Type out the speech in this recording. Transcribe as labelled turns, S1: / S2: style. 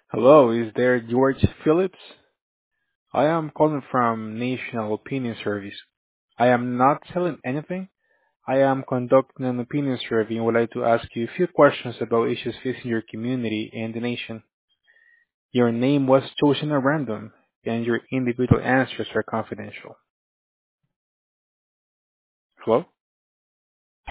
S1: Hello, is there George Phillips? I am calling from National Opinion Service. I am not selling anything. I am conducting an opinion survey and would like to ask you a few questions about issues facing your community and the nation. Your name was chosen at random, and your individual answers are confidential. Hello?